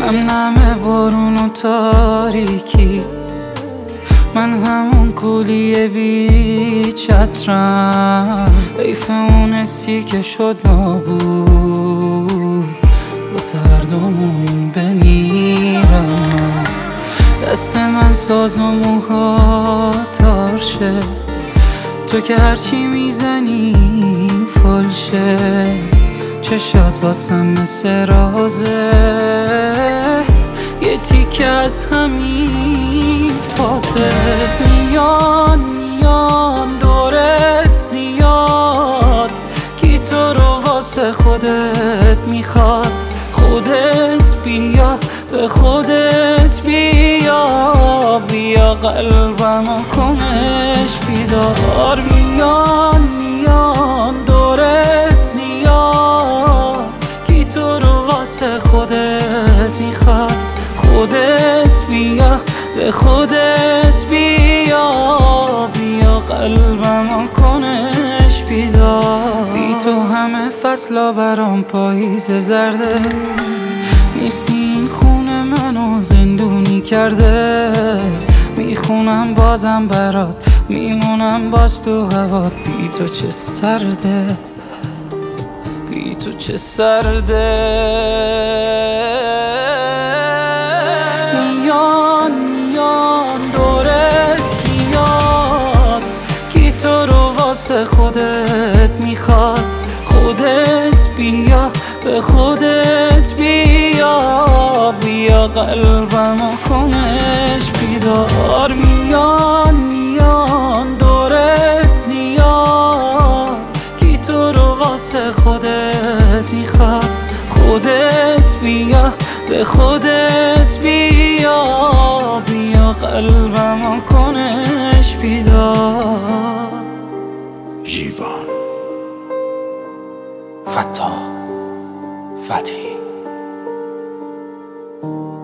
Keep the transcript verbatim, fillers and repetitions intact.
نم نم بارون و تاریکی، من همون کولی بی چترم. حیف اون حسی که شد نابود، با سردمون بمیرم. دست من ساز و موها تارشه، تو که هرچی میزنی فالشه. چشات واسم مثل رازه، یه تیکه از همین پاسه. میان میان دورت زیاد، کی تو رو واسه خودت میخواد. خودت بیا به خودت بیا، بیا قلبمو کنش بیدار. میان میان دورت زیاد، کی تو رو واسه خودت میخواد. خودت بیا به خودت بیا، بیا قلبمو کنش بیدار. بی تو همه فصلا برام پاییز زرده، نیستی این خونه منو زندونی کرده. میخونم بازم برات، میمونم باز تو هوات. بی تو چه سرده، بی تو چه سرده. میان میان دورت زیاد، کی تو رو واسه خودت میخواد. خودت بیا به خودت بیا، بیا قلبمو کنش بیدار. میان میان دورت زیاد، کی تو رو واسه خودت میخواد. خودت بیا به خودت بیا، بیا قلبمو کنش بیدار. ژیوان فتا فتحی